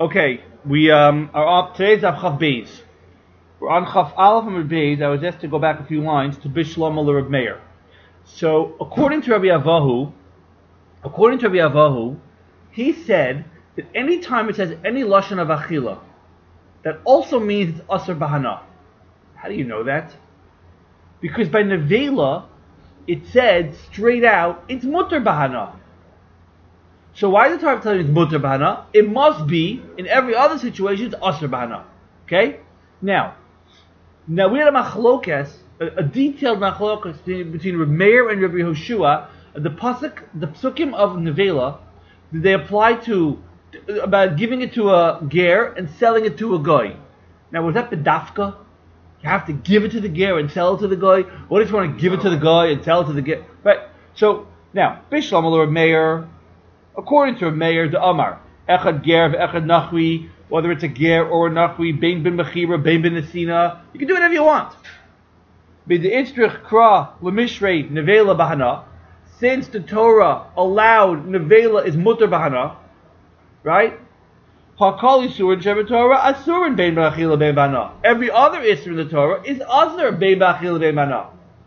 Okay, we are up. Today's Chaf Beis. We're on Chaf Aleph and Beis. I was asked to go back a few lines to Bishlam Reb Meir. So, according to Rabbi Avahu, he said that any time it says any lashon of achila, that also means it's asur bahana. How do you know that? Because by nevela, it said straight out it's mutter bahana. So why is the Torah telling you it's mutter bahana? It must be in every other situation it's asur bahana. Okay? Now we had a machlokas, a detailed machlokas between Reb Meir and Rabbi Yehoshua. The psukim of nevela, did they apply to about giving it to a ger and selling it to a goy? Now was that the dafka? You have to give it to the ger and sell it to the goy, or do you want to give it to the goy and sell it to the ger? Right. So now Bishlam Reb Meir, according to Reb Meir, the Amar echad ger v'echad nachwi, whether it's a ger or a nachwi, bein ben mechira, bein ben nesina, you can do whatever you want. B'de'instrich kra lemishrei nevela bahana. Since the Torah allowed nevela is mutter bahana, right? Hakal isur in Shem Torah asur in bein b'achila bein bahana. Every other isur in the Torah is asur bein b'achila bein bahana.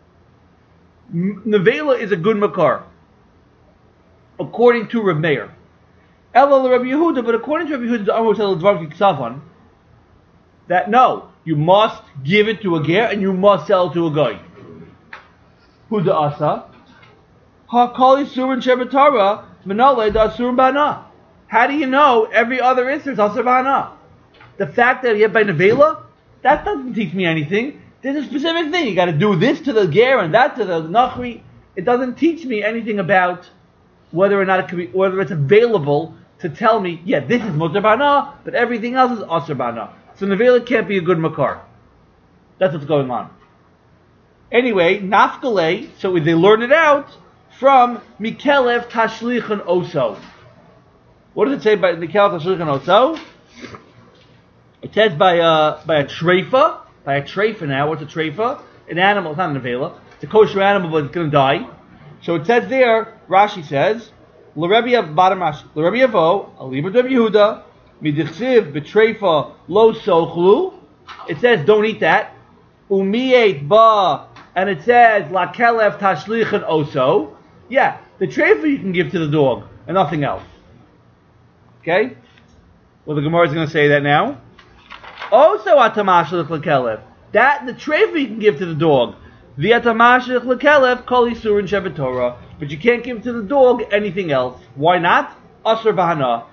Nevela is a good makar, according to Reb Meir. Ela Rabbi Yehuda, but according to Rabbi Yehuda, the Amar tel dvar k'ksafan, that no, you must give it to a ger and you must sell it to a guy. Huda asa. Hakal isur in Shem Torah menale da asur bahana. How do you know every other isur is asur bahana? The fact that you have by nevela, that doesn't teach me anything. There's a specific thing. You got to do this to the ger and that to the nachri. It doesn't teach me anything about whether or not it could be, whether it's available to tell me, yeah, this is mutter bahana, but everything else is asur bahana. So nevela can't be a good makar. That's what's going on. Anyway, nafkale. So they learned it out from Mikelev Tashlichan Oso. What does it say by Mikelev Tashlichan Oso? It says by a treifa. By a treifa now. What's a treifa? An animal. It's not an avela. It's a kosher animal, but it's going to die. So it says there, Rashi says, L'Rebbe bottom Rashi, L'Rebbe Yavo, Aliber Rabbi Yehuda, Midichsiv B'treifa Lo Sochlu. It says don't eat that. Umiyet Ba, and it says Lakelev Tashlichan Oso. Yeah, the treifa you can give to the dog and nothing else. Okay? Well, the Gemara is going to say that now. Also, atamashlich lekelev. That the treifa you can give to the dog. The atamashlich lekelev kol isur in Shevet Torah, but you can't give to the dog anything else. Why not? Asur bahana.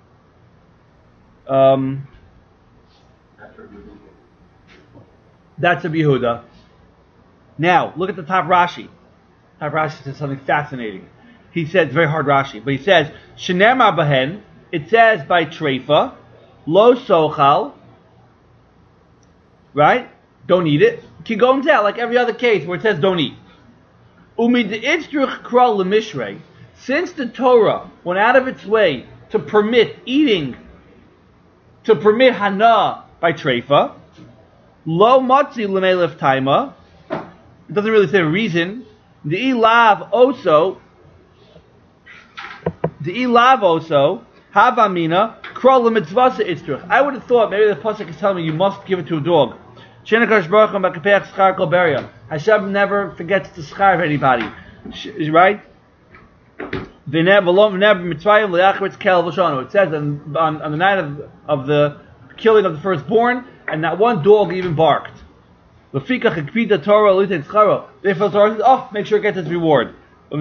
That's a Yehuda. Now look at the top Rashi. Top Rashi says something fascinating. He says, very hard Rashi, but he says, Shenemar bahen, it says by treifa, lo sochal, right? Don't eat it. Kigon tel, like every other case where it says don't eat. Umi de'itzdruch kral lemishrei, since the Torah went out of its way to permit eating, to permit hana by treifa, lo matzi lemelef taima, it doesn't really say a reason. The ilav also, havamina, kral lemitzvasa itzruch. I would have thought maybe the pasuk is telling me you must give it to a dog. Shenakash baruch hu b'kapeach schar kol beria. Hashem never forgets to schar anybody, right? It says on the night of the killing of the firstborn, and not one dog even barked. Therefore, Torah says, oh, make sure it gets its reward. So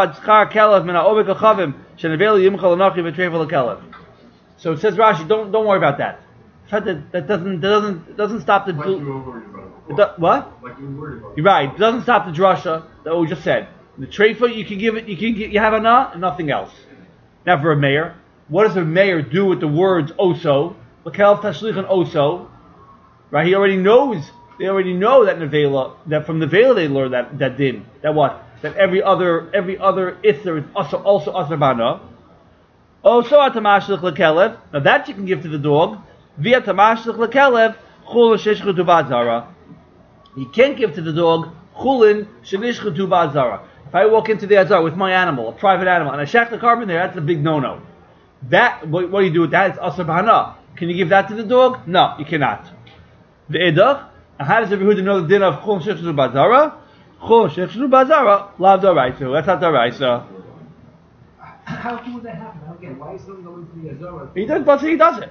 it says Rashi, don't worry about that. That doesn't stop the. Like you were worried about. What? Like you were worried about. You're right. It doesn't stop the drasha that we just said. The treifa you can give it. You have ana and nothing else. Now for a mayor, what does a mayor do with the words oso? L'kelv tashlichan oso. Right? He already knows. They already know that nevela. That from nevela they learn that din. That what? That every other isser is also asur bana. Also atamashlich l'kelev. Now that you can give to the dog. Via tamashlich l'kelev chulin sheshchu tu ba'zara. You can't give to the dog chulin sheshchu tu ba'zara. If I walk into the azar with my animal, a private animal, and I shack the carbon there, that's a big no-no. That what do you do with that? It's asr b'hana. Can you give that to the dog? No, you cannot. The edach. And how does Rabbi Yehuda know the din of chol shechshu bazara? Chol shechshu bazara lav d'oraisa. That's not d'oraisa. How would that happen? Again, why is someone going to the Azara? He does, but he does it.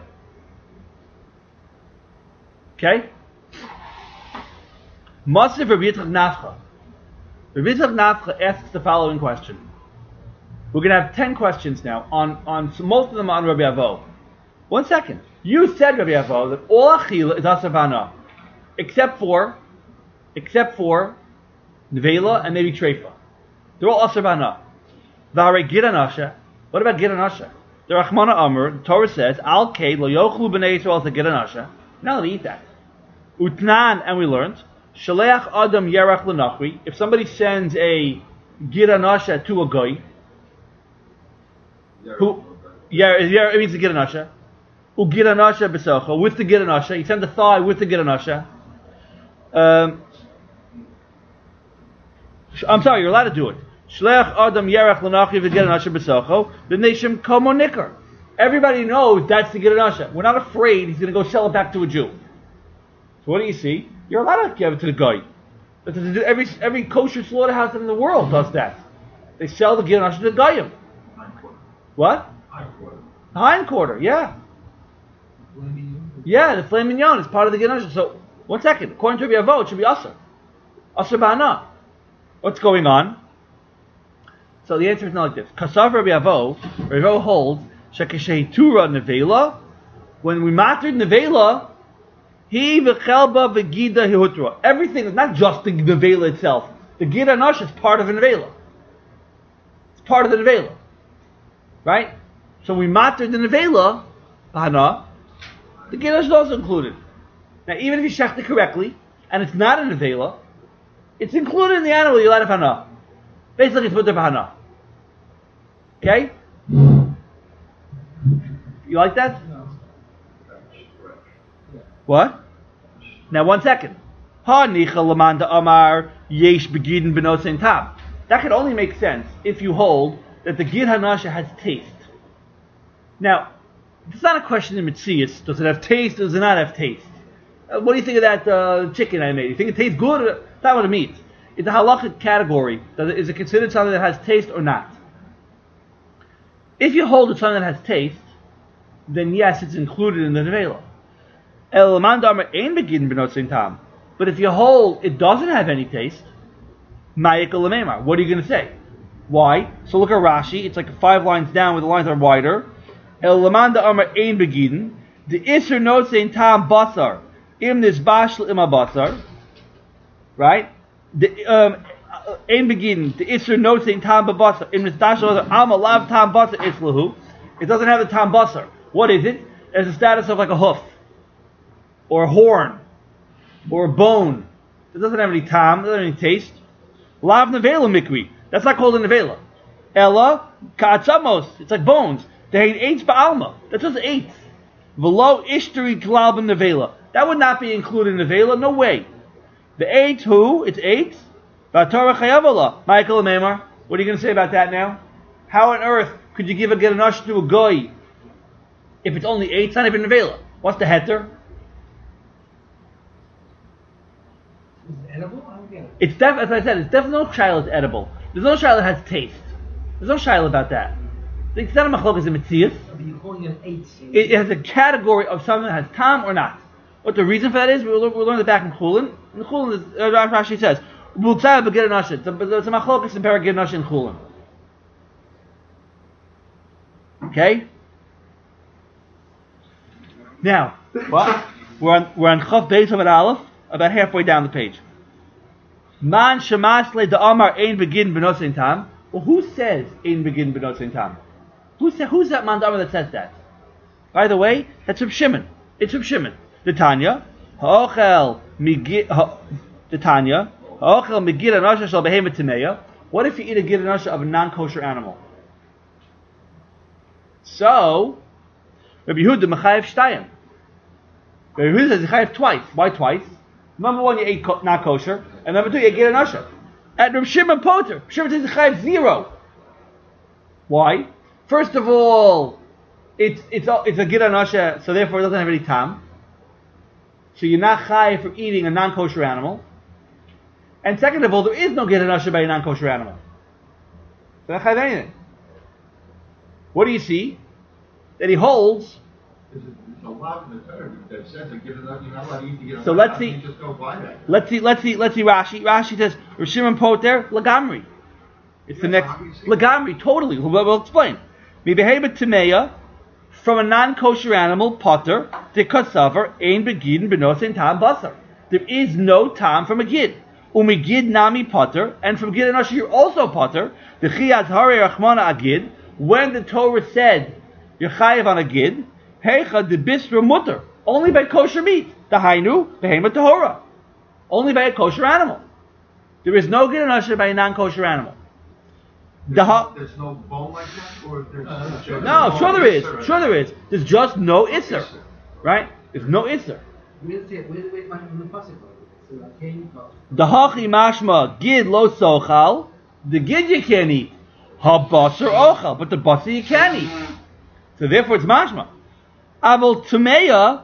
Okay. Masif Rabbi Yitzchak Nafcha. Rabbi Yitzchak Nafcha asks the following question. We're going to have 10 questions now on so most of them on Rabbi Avo. 1 second. You said, Rabbi Avo, that all achila is asavana, except for nevela and maybe treifa. They're all asavana. V'arei giranasha. What about giranasha? The Rachmana Amr, the Torah says, Al kei lo yochlu b'nei Yisrael to giranasha. Now let me eat that. Utnan, and we learned, Shaleach Adam Yerach L'Nachri. If somebody sends a giranasha to a goy, who it means the giranasha, ugiranasha b'socha, with the giranasha, he sent the thigh with the giranasha. I'm sorry, you're allowed to do it. Shaleach Adam Yerach L'Nachri v'giranasha b'socha, the nation komo nikar. Everybody knows that's the giranasha. We're not afraid he's going to go sell it back to a Jew. So what do you see? You're allowed to give it to the guy. Every kosher slaughterhouse in the world does that. They sell the giranasha to the goyim. What? Hindquarter, yeah. Yeah, the filet mignon is part of the giranasha. So, 1 second. According to Rabbi Avo, it should be asr. Asr b'hana. What's going on? So the answer is not like this. Kasav Rabbi Avo holds shekesheitura nevela. When we mastered nevela, he v'chelba v'gida hihutra. Everything is not just the nevela itself. The giranasha is part of the nevela. It's part of the nevela, right? So we mastered the nevela, hana. The giranasha is also included. Now, even if you shecht it correctly and it's not a nevela, it's included in the animal. You're allowed to hana. Basically, it's put there for hana. Okay? You like that? What? Now, 1 second. Ha nicha lamanda amar yesh begidin benosein tam. That could only make sense if you hold that the gid hanasha has taste. Now, it's not a question in Metzius. Does it have taste or does it not have taste? What do you think of that chicken I made? You think it tastes good? Or that's not what it means. It's a halachic category. Is it considered something that has taste or not? If you hold it's something that has taste, then yes, it's included in the nevela. But if you hold it doesn't have any taste, what are you going to say? Why? So look at Rashi. It's like 5 lines down where the lines are wider. The isser nosein tam basar im nisbash im basar, right? The ein begin the isser nosein tam basar im nisbash am alav tam basar islahu. It doesn't have the tam basar. What is it? It's the status of like a hoof, or a horn, or a bone. It doesn't have any tam. It doesn't have any taste. Lav nevela mikri. That's not called a nevela. Ella ka'atzamos. It's like bones. They ain't eights ba'alma. That's just eights. V'lo ishtari klal nevela. That would not be included in nevela. No way. The eights who? It's eights. V'atorah chayavala. Michael and Mamar. What are you going to say about that now? How on earth could you give a geranash to a goy if it's only eights? Not even nevela. What's the heter? Is it edible? I don't get it. It's as I said, it's definitely no child that's edible. There's no child that has taste. There's no child about that. It's not a machlokas in Metzius. But you're calling it eight. It has a category of something that has tam or not. What the reason for that is, we'll learn it back in Chulin. In the Chulin, Rashi says, it's a machlokas in Paragid Nash in Chulin. Okay? Now, what? We're on Chav Beis of Aleph, about halfway down the page. Man shamas le da'amar ein begin benosein tam. Well, who says ein begin benosein tam? Who's that man da'amar that says that? By the way, that's Reb Shimon. It's Reb Shimon. The Tanya, ha'ochel migid anasha shel behemoth tameya. What if you eat a gid anasha of a non-kosher animal? So, Rabbi Yehuda mechayev shtayim. Rabbi Yehuda says mechayev twice. Why twice? Number 1, you ate not kosher, and number 2, you ate gid anasha. At Reb Shimon Poter, Shimon says mechayev 0. Why? First of all, it's a gid anasha, so therefore it doesn't have any tam. So you're not chayiv for eating a non-kosher animal. And second of all, there is no gid anasha by a non-kosher animal. So not chayiv anything. What do you see? That he holds. There's a lot in the Torah that says that you're not allowed to eat the So let's see. You just go buy that. Let's see Rashi. Rashi says, Rav Shimon Poter, Lagamri. It's the next. Lagamri, totally. We'll explain. Mibeheba Timeya, from a non-kosher animal, Poter, de Kasavar, Ein Begidin, Benosin, Tam Basar. There is no Tam from a Gid. Umigid Nami Poter, and from Gid and Asher, you're also Poter. The Chiyaz Hare Rachmana Agid, when the Torah said, you're Chayiv on a Gid, Heicha de Bisra Mutter, only by kosher meat. The Hainu, Behema Tahora. Only by a kosher animal. There is no Gid and Asher by a non-kosher animal. There's no bone like that, or there's No, sure there is. Sure there is. There's just no Isser. Right? There's no Isser. The Hachi Mashma Gid Lo Sochal. The Gid you can't eat. Ha Basar Ochal. But the Basar you can eat. So therefore it's Mashma. Aval Tumeya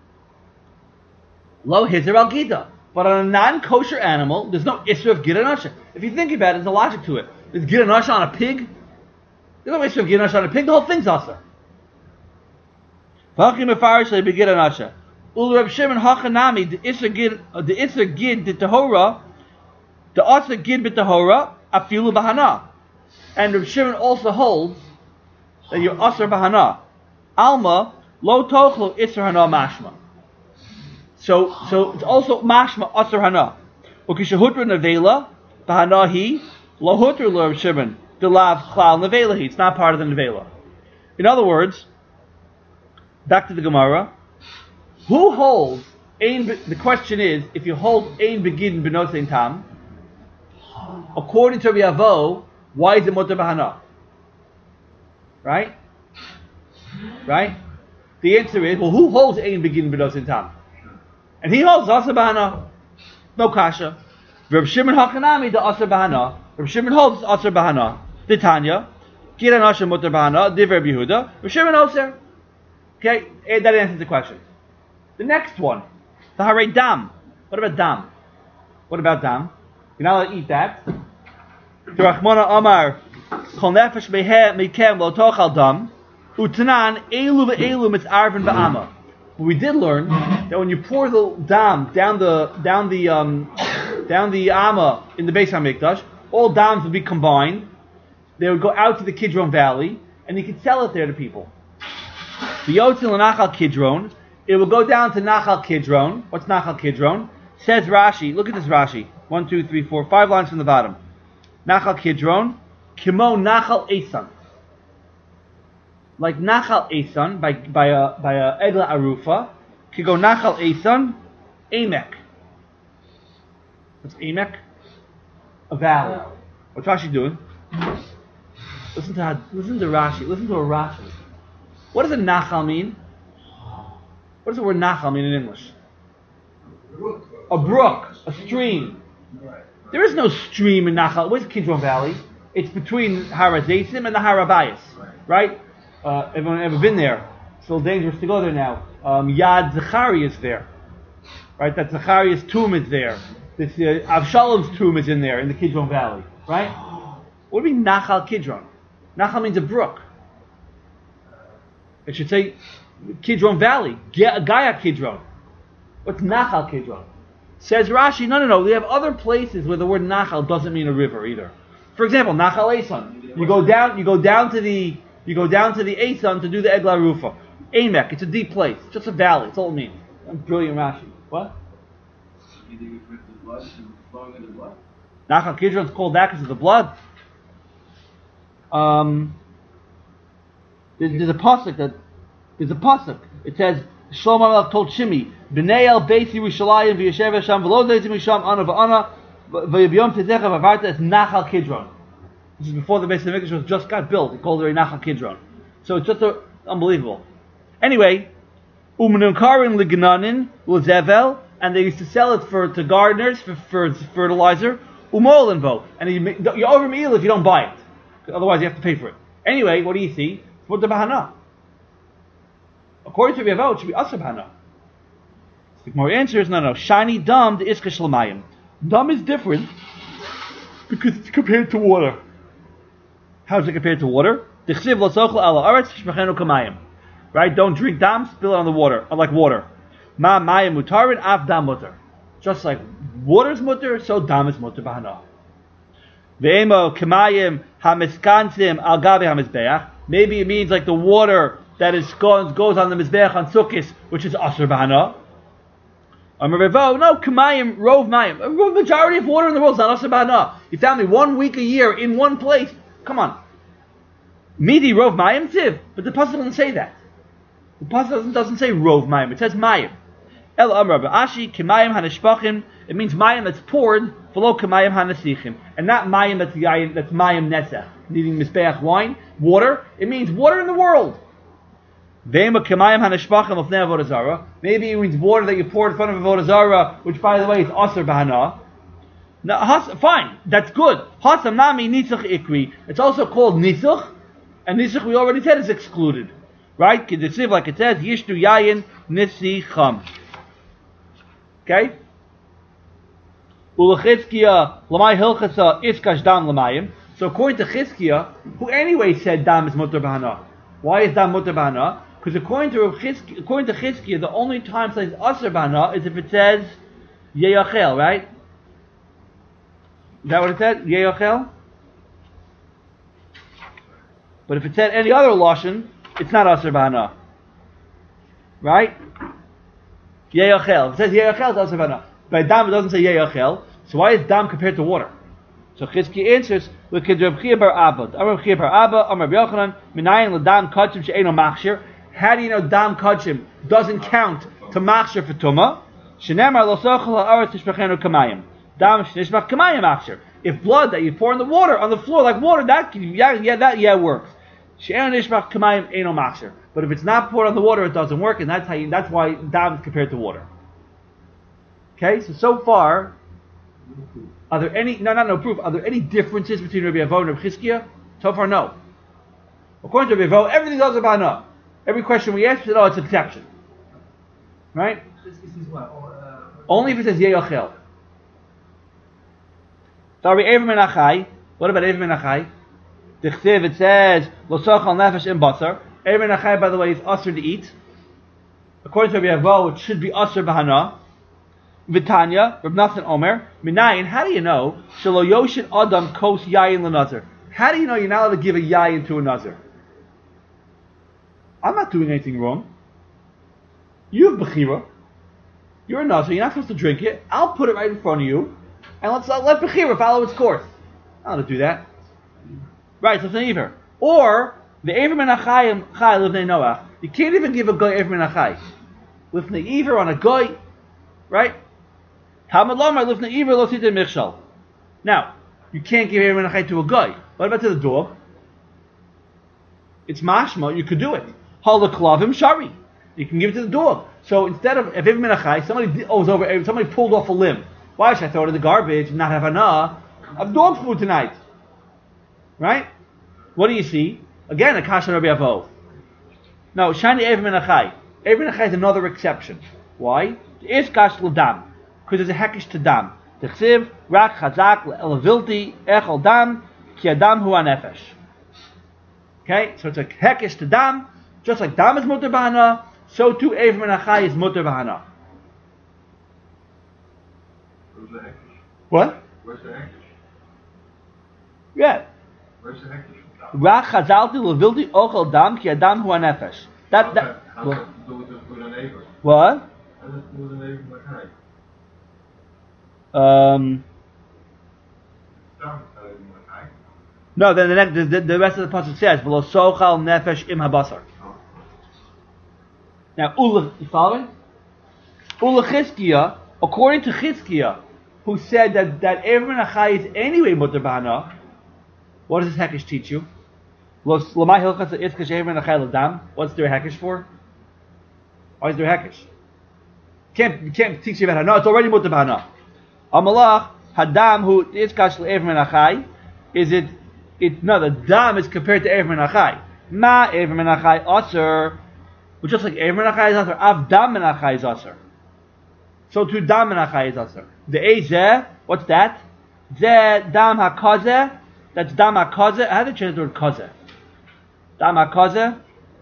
Lo Hizer Al Gida. But on a non-kosher animal, there's no Isser of Gid and Asher. If you think about it, there's a logic to it. There's Gid and Asher on a pig. There's no Isser of Gid and Asher on a pig. The whole thing's Asher. V'achim Mefarish Le Begid and Asher. Ul Reb Shimon Hachanami the Isser Gid the Tahora, the Asher Gid bit Tahora Afilu Bahana. And Reb Shimon also holds that you're Asher Bahana. Alma Lo Tochlo Isser Hana Mashma. So it's also Mashma Asher Hana. Ukishahutra Nevela Bahana Hi Lo Hutra Lo Reb Shimon the Lav Chlal Nevela Hi. It's not part of the Nevela. In other words, back to the Gemara. Who holds the question is, if you hold Ein Begidin Benosein Tam, according to Rabbi Avo, why is it Mutter Bahana? Right? The answer is, well, who holds Ein Begidin Benosein Tam? And he holds Asa Bahana. No kasha. Reb Shimon Hachanami the Asa Bahana. Reb Shimon holds Asa Bahana. The Tanya. Kiran Asher Mutter Bahana. Div Reb Yehuda. Reb Shimon Oser. Okay, that answers the question. The next one, the Hare Dam. What about Dam? You're not allowed to eat that. The Rachmana Amar, Kol Nefesh Mekem Lo Tochal Dam, Utanan Elu VeElu Mitzarvin Ba'ama. But we did learn that when you pour the Dam down the Amma in the Beis HaMikdash, all Dams would be combined. They would go out to the Kidron Valley, and you could sell it there to people. The Yotzil Nachal Kidron. It will go down to Nachal Kidron. What's Nachal Kidron? Says Rashi. Look at this Rashi. 1, 2, 3, 4, 5 lines from the bottom. Nachal Kidron. Kimo Nachal Esan. Like Nachal Esan by a Egla Arufa. Could go Nachal Esan. Emek. What's Emek? A valley. What's Rashi doing? Listen to Rashi. Listen to a Rashi. What does a Nachal mean? What does the word Nachal mean in English? A brook, a stream. There is no stream in Nachal. Where's Kidron Valley? It's between Har HaZeisim and the Har HaBayis, right? Everyone ever been there? It's a little dangerous to go there now. Yad Zechariah is there, right? That Zechariah's tomb is there. This Avshalom's tomb is in there in the Kidron Valley, right? What do you mean Nachal Kidron? Nachal means a brook. It should say Kidron Valley, Gaya Kidron. What's Nachal Kidron? Says Rashi, no. We have other places where the word Nachal doesn't mean a river either. For example, Nachal Esan. You go down to the Esan to do the Egla Rufa. Emek, it's a deep place, it's just a valley. That's all it means. Brilliant Rashi. What? Nachal Kidron is called that because of the blood. There's a pasuk. It says Shlomo Melech told Shimi, "Bnei el Beis Yerushalayim v'yeshev Sham v'lo zeitim misham ana v'ana v'yibiyom tezecha v'avarta." It's Nachal Kidron. This is before the Beis Hamikdash was just got built. He called it a Nachal Kidron. So it's just unbelievable. Anyway, u'menunkarin l'gnanin l'zevel, and they used to sell it to gardeners for fertilizer. U'molinvo, and you over meal if you don't buy it. Otherwise, you have to pay for it. Anyway, what do you see? It's Mutter Bahana. According to Rabbi Avo, it should be Asr Bahana. The Gemara answers, no. Shiny dam the iska shlamayim. Dam is different because it's compared to water. How is it compared to water? Right? Don't drink dam, spill it on the water, like water. Ma mayim mutarin af dam mutar. Just like water is mutar, so dam is mutar bahana. Ve'emo kamayim hamiskansim al gavi hamizbeach. Maybe it means like the water that goes on the mizbeach on Sukkis, which is asr bahana. No, kamayim, rov mayim. A majority of water in the world is not asr bahana. You tell me 1 week a year in one place. Come on. Midi rov mayim tiv. But the pasuk doesn't say that. The pasuk doesn't say rov mayim. It says mayim. El amar ba'ashi kamayim hanishpachim. It means mayim that's poured, below kamayim hanasichim, and not mayim that's mayim netzach, needing misbeach wine, water. It means water in the world. Maybe it means water that you pour in front of Avodah Zarah, which by the way is Asr Bahana. Now, fine, that's good. Hasam Nami Nisuch Ikri. It's also called Nisuch, and Nisuch we already said is excluded. Right? Like it says, Yishtu Yayin Nisicham. Okay? Ulachizkiya Lamai Hilchasa Iskash Dam Lamayim. So according to Chizkiya, who anyway said Dam is Mutar Bahana. Why is Dam Mutar Bahana? Because according to Chizkiya, the only time it says Asr Bahana is if it says Yeyachel, right? Is that what it said? Yeyachel? But if it said any other Lashon, it's not Asr Bahana. Right? Yeyachel. If it says Yeyachel, it's Asr Bahana. By Dam, it doesn't say Yeyachel. So why is Dam compared to water? So Chizkiya answers, look at Rav Chia bar Abba. Rav Chia bar Abba, Rav Yochanan, Minayin l'Dam Kachim she'eno machshir. How do you know Dam Kachim doesn't count to machshir for Tumah? Shenemar lo sochel ha'aretz tishbachenu kamayim. Dam shnishbach kamayim machshir. If blood that you pour in the water, on the floor like water, that works. She'eno nishbach kamayim eno machshir. But if it's not poured on the water, it doesn't work, and that's why Dam is compared to water. Okay, so far, are there any, no proof, are there any differences between Rabbi Avo and Rabbi Chizkiya? So far, no. According to Rabbi Avo, everything's also about no. Every question we ask, it's an exception. Right? This is what? Only if it says Yeyachel. So Rabbi Eivim ben Achai, what about Eivim ben Achai? The Chsiv, it says, Lo sochal nefesh im basar. Eivim ben Achai, by the way, is usher to eat. According to Rabbi Avo, it should be usher bahana. Vitanya, Reb Nathan Omer, Minayin, how do you know? Shelo Yoshin Adam Kos Yayin L'Nazir. How do you know you're not allowed to give a Yayin to a Nazir? I'm not doing anything wrong. You have Bechira. You're a Nazir, you're not supposed to drink it. I'll put it right in front of you, and let Bechira follow its course. I'm not going to do that. Right, so it's an Iver. Or, the Eivim ben Achai Chai Livnei Noach. You can't even give a Goy Eivim ben Achai. Livnei Iver on a Goy, right? Now, you can't give Eivim ben Achai to a guy. What about to the dog? It's mashma, you could do it. Halaklavim shari. You can give it to the dog. So instead of Eivim ben Achai, somebody pulled off a limb. Why should I throw it in the garbage and not have anah? I have dog food tonight. Right? What do you see? Again, a kasha Rabbi Avo. No, shani Eivim ben Achai. Eivim ben Achai is another exception. Why? It's kash l'dam. Because there's a hekesh to dam. The chsiv, rak, chazak, le'elavilti, echel dam, ki adam hu anefesh. Okay, so it's a hekesh to dam, just like dam is mutar bahana, so too Eivim ben Achai is mutar bahana. Where's the hekesh? What? Where's the hekesh? Yeah. Where's the hekesh? Rak, chazalti, le'elavilti, echel dam, ki adam hu anefesh. How's that to do with a neighbor? What? How's that to do with a neighbor like that? No, then the rest of the passage says, "V'lo sochal nefesh im habasar." Now, you following? Chizkiya, according to Chizkiya, who said that Eivim ben Achai is anyway mutar bahana, what does this hekesh teach you? What's there a hekesh for? Why is there a hekesh? You can't teach you about it. No, it's already mutar bahana. Amalach hadam who is kash le'Eivim ben Achai. Is it? No, the dam is compared to Eivim ben Achai. Ma Eivim ben Achai aser But just like Ever Menachai is Asr, Av Dam Menachai is Asr. So too Dam Menachai is Asr. The Ezeh, what's that? Zeh Dam HaKazeh, that's Dam HaKazeh. How do you change the word Kazeh? Dam HaKazeh?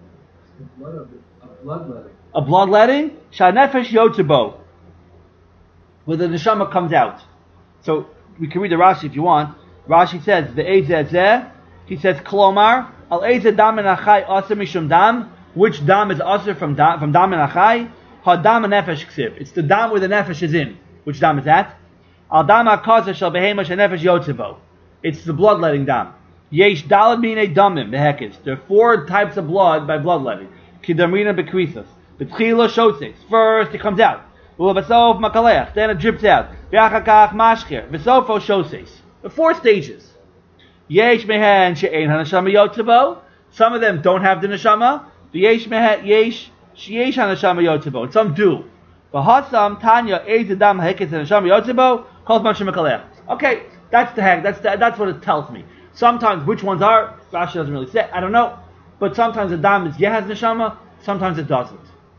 A bloodletting? Shanefesh Yotzebo, where the neshama comes out. So we can read the Rashi if you want. Rashi says the Ezeh Zeh. He says Kolomar Al Ezeh Dam Menachai Asr Mishum Dam. Which dam is asr from dam Menachai? Ha dam nefesh ksiv. It's the dam where the nefesh is in. Which dam is that? Al dam hakaza shel behema shenefesh yotzevo. It's the bloodletting dam. Yesh dalad mine damim behekes. There are 4 types of blood by bloodletting. Kidamrina bekrisas. Betchila shotzeis. First it comes out. Ulabasov makaleach. Then it drips out. V'achakach mashker. V'sofo shotzeis. The 4 stages. Yesh mehen she'ein hanashama yotzevo. Some of them don't have the neshama. Yesh hanashama yotzebo, and some do. V'hasam tanya ezedam hekes hanashama yotzebo calls man shemekalech. Okay, that's what it tells me. Sometimes which ones are Rashi doesn't really say. I don't know, but sometimes the dam is has neshama, sometimes it doesn't.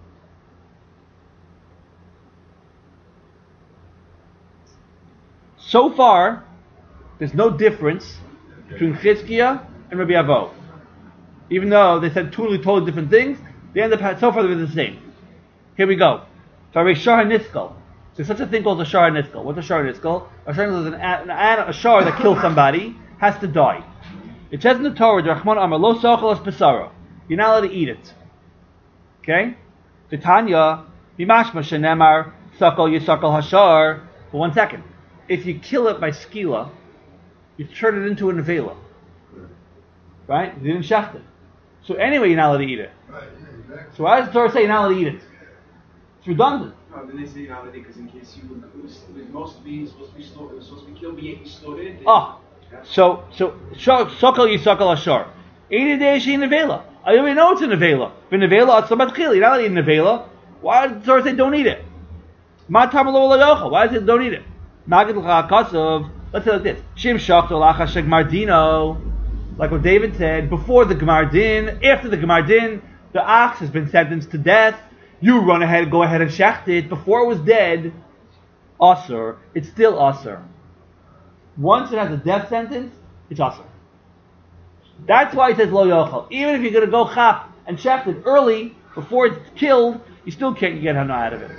So far, there's no difference between Chizkiah and Rabbi Avo. Even though they said totally different things, they end up so far they're the same. Here we go. There's such a thing called a shar niskal. What's a shar niskal? A shar niskal is a shar that kills somebody, has to die. It says in the Torah, Rahman Amar Lo Sochel Es Pesara. You're not allowed to eat it. Okay? V'tanya, Bimashma Shenemar, Sakal Yisakal Hashar. For 1 second. If you kill it by skila, you turn it into a nevela. Right? You didn't shecht it. So anyway, you're not allowed to eat it. Right, yeah, exactly. So why does the Torah say you're not allowed to eat it? It's redundant. No, then they say you're not allowed to eat because in case you would mostly supposed to be slaughtered, it's supposed to be killed, but yet you slaughtered. So sokal yisakal ashar. 80 days in nevela. I already know it's a nevela. But nevela atzabat chil. You're not allowed to eat nevela. Why does the Torah say don't eat it? Ma tamalo yochel. Why does it don't eat it? Magid l'chakasav. Let's say like this. Shim shachto lacha shegmardino. Like what David said, before the Gemar Din, after the Gemar Din, the ox has been sentenced to death. You go ahead and shecht it. Before it was dead, asur, it's still asur. Once it has a death sentence, it's asur. That's why it says lo yochel. Even if you're going to go chap and shecht it early, before it's killed, you still can't get hana out of it.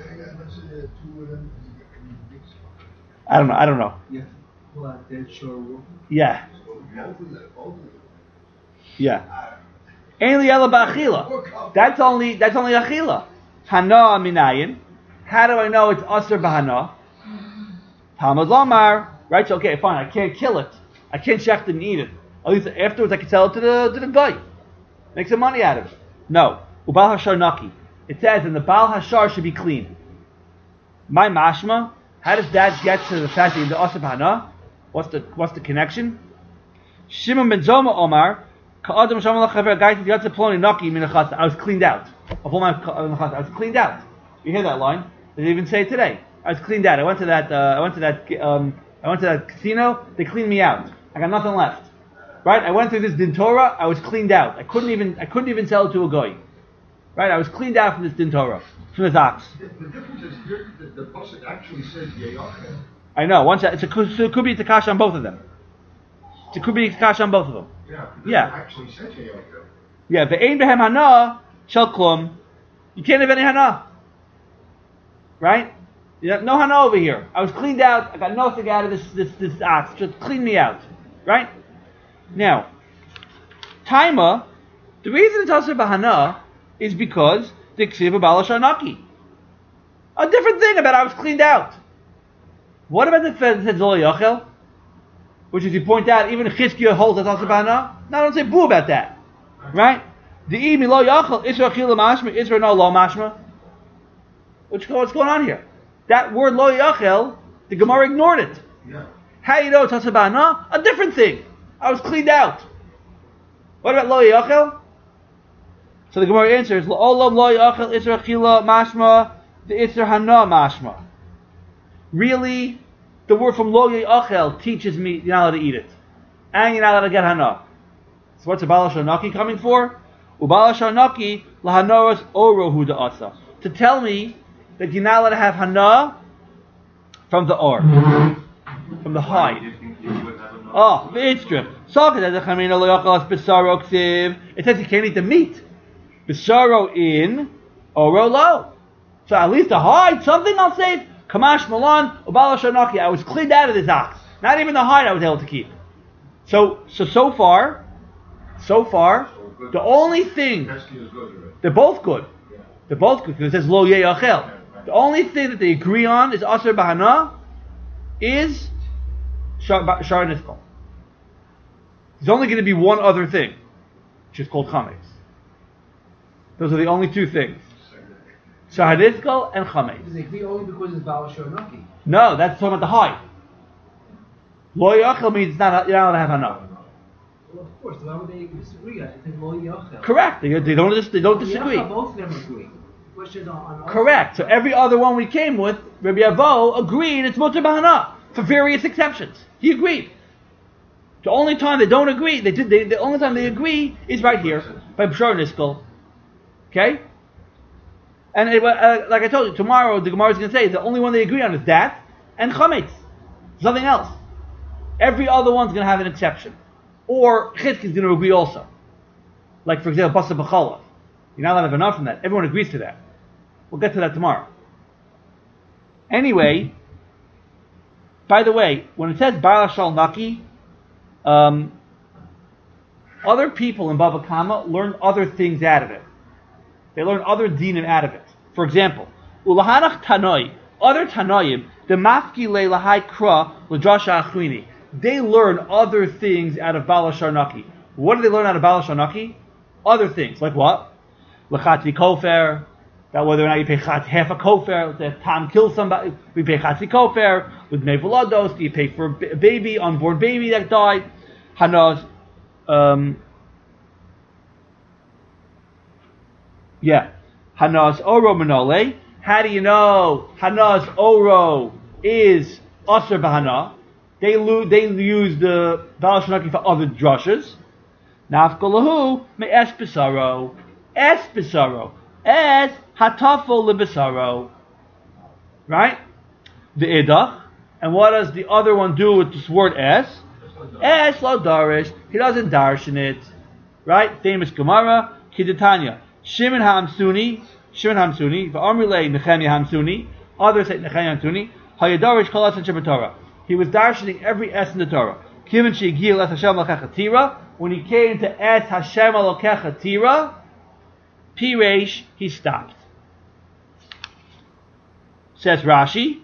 I don't know. Yeah. Yeah. Ainli ela ba'achila. That's only achila. Hana minayin. How do I know it's asr b'hana? Talmud Lamar. Right? So okay, fine. I can't kill it. I can't shecht it and eat it. At least afterwards, I can sell it to the guy. Make some money out of it. No. Ubal hashar naki. It says, and the bal hashar should be clean. My mashma. How does that get to the fact that in the asr b'hana? What's the connection? Shimon ben Zoma Omar, I was cleaned out. I was cleaned out. You hear that line? They even say it today. I was cleaned out. I went to that casino. They cleaned me out. I got nothing left. Right? I went through this din Torah. I was cleaned out. I couldn't even sell it to a goy. Right? I was cleaned out from this din Torah, from this ox. The difference is here, the pasuk actually says Ye'achel. I know. It could be Takash on both of them. It could be Takash on both of them. Yeah. It actually says Ye'achel. Yeah. Ve'ein behem hana shel klum. You can't have any hana. Right? No hana over here. I was cleaned out. I got nothing out of this ox. Just clean me out. Right? Now, Taima, the reason it's also bahana is because the ksiva balashanaki. A different thing about I was cleaned out. What about the fact that it says Zol Yochel? Which, as you point out, even Chizkiah holds that's also bahana. No, don't say boo about that. Right? The imi lo Yochel, Isra chila mashma, Isra no lo mashma. What's going on here? That word lo Yochel, the Gemara ignored it. Yeah. How you know it's also bahana? A different thing. I was cleaned out. What about lo Yochel? So the Gemara answers, Olam lo Yochel, Isra chila mashma, the Isra hana mashma. Really, the word from lo yochel teaches me you're not allowed to eat it, and you're not allowed to get hana. So what's a balashanaki coming for? Ubalashanaki lahanoras orohu da'asa. To tell me that you're not allowed to have hana from the or, from the hide. Oh, the strip. It says you can't eat the meat. Bisaro in, oro lo. So at least the hide, something I'll save. Kamash Milan, Ubala Shanaki. I was cleaned out of this ox. Not even the hide I was able to keep. So far, the only thing, they're both good. They're both good because it says lo ye'achel. The only thing that they agree on is Asr Bahana is Shar Niskal. There's only going to be one other thing, which is called Chametz. Those are the only two things. Shar Niskal and Chametz. They agree only because it's Baal Shonaki. No, that's talking about the hide. Lo ye'achel means you're not allowed to have Hana. Well, of course, why would they disagree? I think lo yachel. Correct. They don't disagree. Both of them agree. The question is on Correct. So every other one we came with, Rabbi Avo agreed it's mutar bahana for various exceptions. He agreed. The only time they don't agree, the only time they agree is right here by B'shar Niskal. Okay. And like I told you, tomorrow the Gemara is going to say the only one they agree on is that and chametz. There's nothing else. Every other one's going to have an exception. Or Chizki is going to agree also. Like, for example, Basa B'chala. You're not allowed to have enough from that. Everyone agrees to that. We'll get to that tomorrow. Anyway, by the way, when it says Baal Shal Naki, other people in Bava Kama learn other things out of it. They learn other dinim out of it. For example, Ulahanach Tanoi, other Tanoim, the Mafki Le Lahai Kra L'Drasha Achrini. They learn other things out of Baal Shal Naki. What do they learn out of Baal Shal Naki? Other things, like what? L'chati kofer, that whether or not you pay half a kofer, let's say if Tom kills somebody, we pay chatzi kofer, with mevulados, do you pay for a baby, unborn baby that died? Hanas, Hanas oro manole. How do you know Hanas oro is Asr Bahana? They use the Baal Shal Naki for other drushes. Nafkalahu me espesaro. Espesaro. Es hatafel lebesaro. Right? The idach. And what does the other one do with this word es? Es lo darish. He doesn't darshan it. Right? Famous Gemara. Kidatanya. Shimon Hamsuni. V'amrilei Nechemia Hamsuni. Others say Nechemia Hamsuni. Hayadarish kolas and Torah. He was darshaning every es in the Torah. Kivin she'igil es Hashem l'kechatira. When he came to es Hashem l'kechatira, Piresh, he stopped. Says Rashi.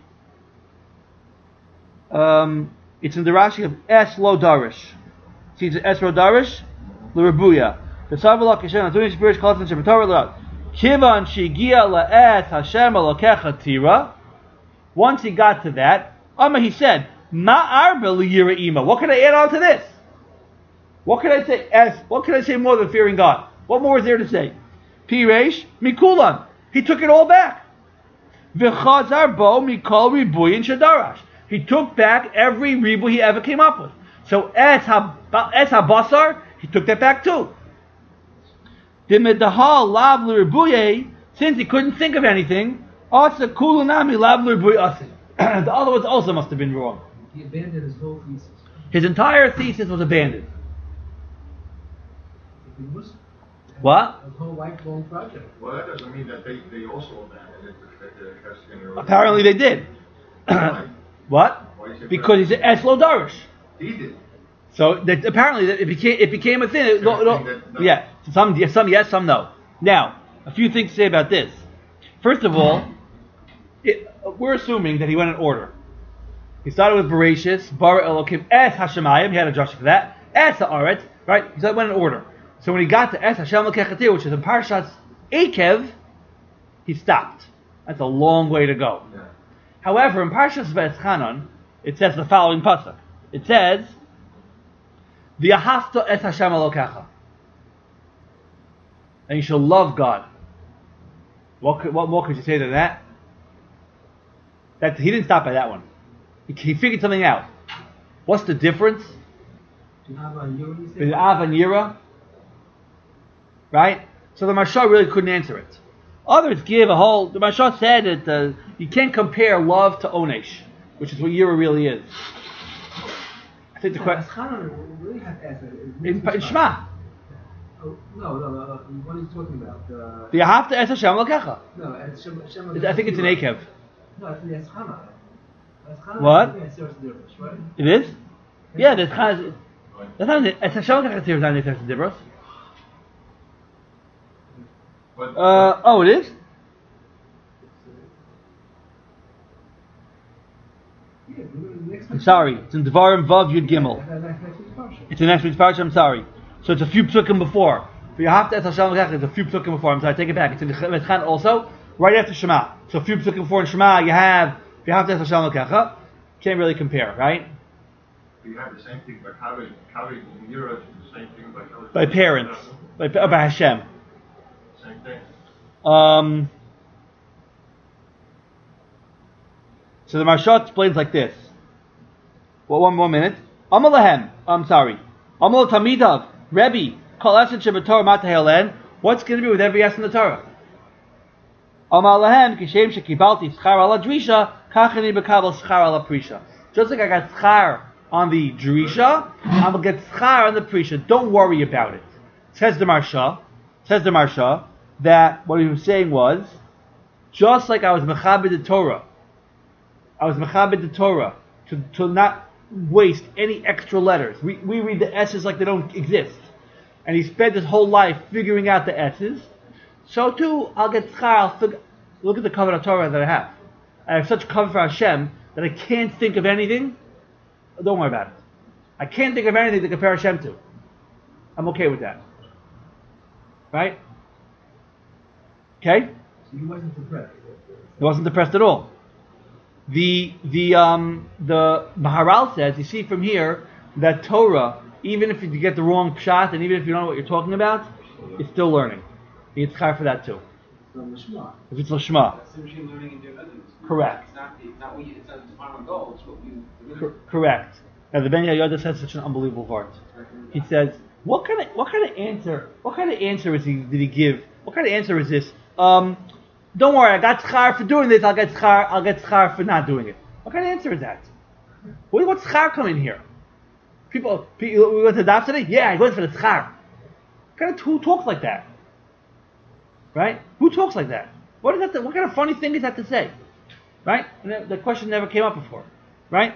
It's in the Rashi of es lo darish. See, it's es lo darish l'rebuya. The Savalak Hashem Hatuni Shpirish kolas and Torah l'ad. Kivan she'igil es Hashem l'kechatira. Once he got to that, he said, "Ma'arba liyira'ima." What can I add on to this? What can I say? What can I say more than fearing God? What more is there to say? Piresh mikulan. He took it all back. V'chazar bo mikol ribuyin shadarash. He took back every ribu he ever came up with. So es habasar, he took that back too. Dimedahal lav l'ribuye. Since he couldn't think of anything, asa kulanami lav l'ribuye asa. The other ones also must have been wrong. He abandoned his whole thesis. His entire thesis was abandoned. What? His whole lifelong project. Well, that doesn't mean that they also abandoned it at the Cheskin. Apparently they did. What? Because he said es lo darish. He did. So that apparently it became a thing. Yeah. Some yes, some no. Now, a few things to say about this. First of all, we're assuming that he went in order. He started with Bereshis, Bara Elokim, Es Hashemayim. He had a drasha for that. Es Haaretz, right? He went in order. So when he got to Es Hashem L'Kechatir, which is in Parshas Ekev, he stopped. That's a long way to go. Yeah. However, in Parshas V'eschanan, it says the following pasuk. It says, "V'yahafta es Hashem Elokecha," and you shall love God. What more could you say than that? That he didn't stop by that one. He figured something out. What's the difference between Av and Yira? Right? So the Maharsha really couldn't answer it. Others give a whole. The Maharsha said that you can't compare love to onesh, which is what Yira really is. I think the question really have to ask in Shema. Oh, no. What are you talking about? The Yahavta Es Hashem Elokecha. No, it's Shem. I think it's an Akev. No, it's the Eschana. What? Right? It is? Yeah, that's not. That's not. Es Hashem Elokecha is not Nefesh Dibros. Oh, it is? I'm sorry. It's in Devarim Vav Yud Gimel. It's the next week's parsha. I'm sorry. So it's a few psukim before. For Yahavta Es Hashem Elokecha, it's a few psukim before. I'm sorry. Take it back. It's in the Metzchan also, right after Shema. So a few psukim before in Shema, you have Yahavta Es Hashem Elokecha. Can't really compare, right? You have the same thing by Kaveh in Europe, the same thing by parents, by Hashem. Same thing. So the Maharsha explains like this. Well, one minute. Amal Lahem. I'm sorry. Amal Tamidav. Rebbe. Kol Esed Shebetorah Matahelen. What's going to be with every S in the Torah? Amal Lahem. Kishem Shekibalti Schar Ala Drisha. Kachani Bekabel Schar Ala Prisha. Just like I got Schar on the Drisha, I'm going to get Schar on the Prisha. Don't worry about it. Says the Maharsha that what he was saying was, just like I was Mechabed the Torah, to not waste any extra letters. We read the S's like they don't exist. And he spent his whole life figuring out the S's. So too, I'll get schar. Look at the cover of Torah that I have. I have such cover for Hashem that I can't think of anything. Don't worry about it. I can't think of anything to compare Hashem to. I'm okay with that. Right? Okay? So he wasn't depressed. He wasn't depressed at all. The Maharal says, you see from here, that Torah, even if you get the wrong pshat, and even if you don't know what you're talking about, it's still learning. He gets chai for that too. From Lishma. If it's Lishma. It's simply learning in different methods. Correct. It's not the final goal, it's what you... Correct. Now the Ben Yoda says such an unbelievable word. He says, what kind of answer did he give? What kind of answer is this? Don't worry, I got schar for doing this, I'll get schar for not doing it. What kind of answer is that? What's schar come in here? People, we went to daf today? Yeah, I went for the schar. Who talks like that? Right? Who talks like that? What kind of funny thing is that to say? Right? And the question never came up before. Right?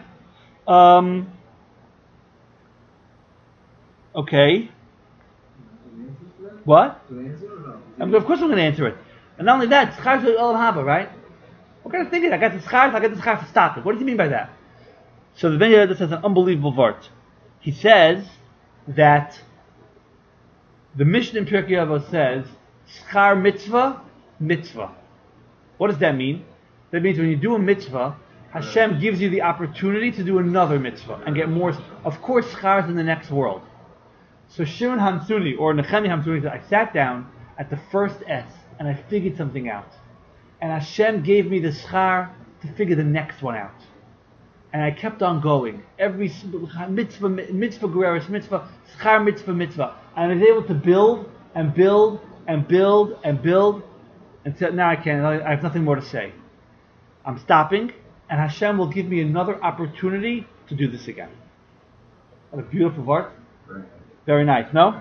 Okay. What? Of course I'm going to answer it. And not only that, schar is olam haba, right? What kind of thing is that? I got the schar for stopping. What does he mean by that? So the Ben Yehuda says an unbelievable word. He says that the Mishnah in Pirkei Avos says schar mitzvah. What does that mean? That means when you do a mitzvah, Hashem gives you the opportunity to do another mitzvah and get more. Of course, schar is in the next world. So Shimon Hamsuni or Nechemi Hamsuni said, I sat down at the first S and I figured something out. And Hashem gave me the schar to figure the next one out. And I kept on going. Every mitzvah, gueris, mitzvah, schar, mitzvah. And I was able to build and build and build and build until now I can't. I have nothing more to say. I'm stopping, and Hashem will give me another opportunity to do this again. What a beautiful word. Very nice, no?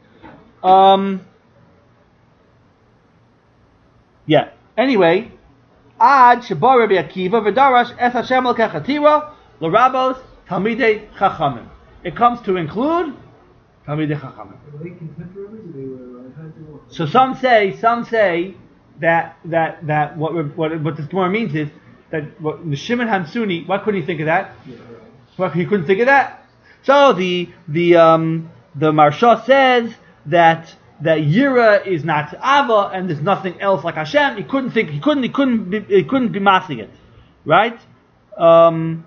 Yeah. Anyway, Ad Shabar Rabbi Akiva V'darash Es Hashem L'Kechatira L'Rabos Talmidei Chachamim. It comes to include Talmidei Chachamim. Were they contemporaries or they were So some say that what this Gemara means is that what the Shimon Hamsuni, why couldn't he think of that? Why he couldn't think of that? So the Maharsha says that Yira is not Ava and there's nothing else like Hashem. He couldn't be massing it, right? The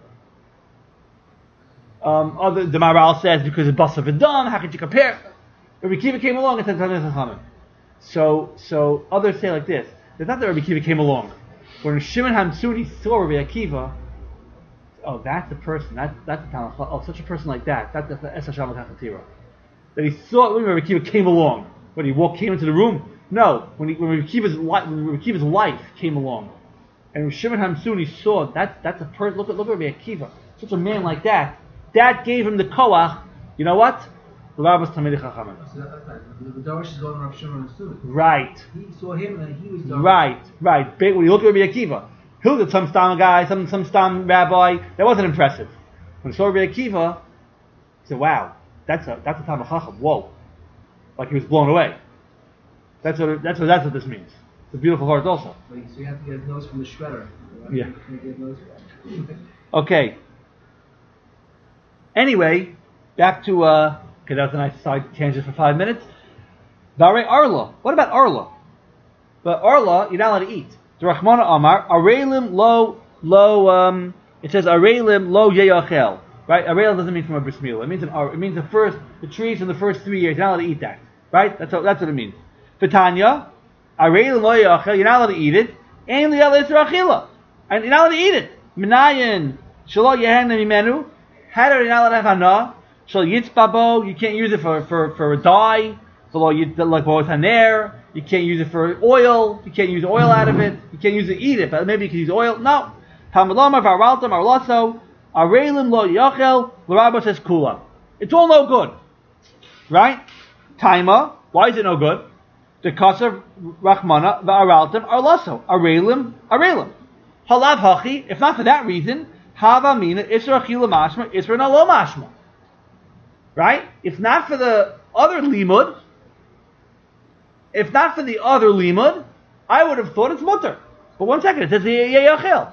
Maharal says because it's Basar V'Dam, how could you compare? Rabbi Kiva came along and said Talmidei Chachamim. So others say like this. It's not that Rabbi Kiva came along. When Shimon Hamsuni saw Rabbi Akiva, oh, that's a person. That's a talent. Oh, such a person like that. That's the Es Hashem L'Kechatira. That he saw when Rabbi Akiva came along. When he came into the room, No, when Rabbi Akiva's life came along, and Shimon Hamsuni saw that's a person. Look at Rabbi Akiva, such a man like that. That gave him the koach. You know what? The Rabbis Talmidei Chachamim. So the Darish is going Rav Shimon Hamsuni. Right. He saw him and he was Darish. Right. When you look at Rabbi Akiva, he looked at some stam guy, some stam rabbi. That wasn't impressive. When he saw Rabbi Akiva, he said, "Wow, that's a Talmid Chacham. Whoa!" Like he was blown away. That's what this means. It's a beautiful heart also. So you have to get his nose from the shredder. Right? Yeah. You can't get his nose from Okay. Anyway, back to okay, that was a nice side tangent for 5 minutes. Barei Arla. What about Arla? But Arla, you're not allowed to eat. The Rachmana Amar, Arelim lo it says Arelim lo yeyachel. Right? Arelim doesn't mean from a bris milah. It means the trees in the first 3 years. You're not allowed to eat that. Right? That's what it means. V'tanya, Arelim lo yeyachel, you're not allowed to eat it. And liyal isra achila. And you're not allowed to eat it. Minayin shelo yehen mimenu. How are you not allowed to have hana? Shel yitzbabo, you can't use it for a dye. So like what was haner, you can't use it for oil. You can't use oil out of it. You can't use it, eat it, but maybe you can use oil. No. Talmud v'araltam arlaso arelim lo yachel l'rabba says kula. It's all no good, right? Taima, why is it no good? The kasav rachmana v'araltam arlaso arelim. Halav hachi. If not for that reason. Hava mina isra achila mashma, isra na lo mashma. Right? If not for the other limud, I would have thought it's mutter. But 1 second, it says yeyachel.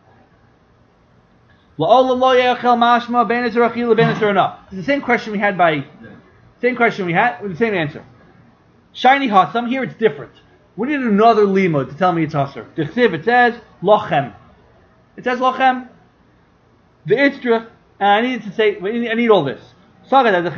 La'olam lo yeyachel mashma, ben isra achila, ben isra na. It's the same question we had with the same answer. Shiny hasam, here it's different. We need another limud to tell me it's hasar. The chsiv, it says lochem. The Itzra, and I needed to say, I need all this. I would have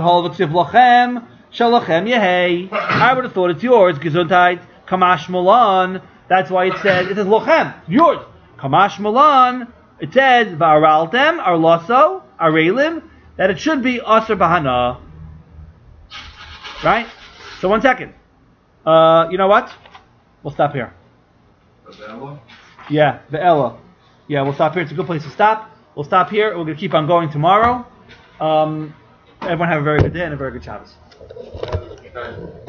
thought it's yours, Gesundheit, Kamash Malan. That's why it says Lochem, yours. Kamash Malan, it says, Va'araltem, Arloso, Arelim, that it should be Asr Bahana. Right? So 1 second. You know what? We'll stop here. The Ella? Yeah, the Ella. Yeah, we'll stop here. It's a good place to stop. We'll stop here. We're going to keep on going tomorrow. Everyone have a very good day and a very good Shabbos. Okay.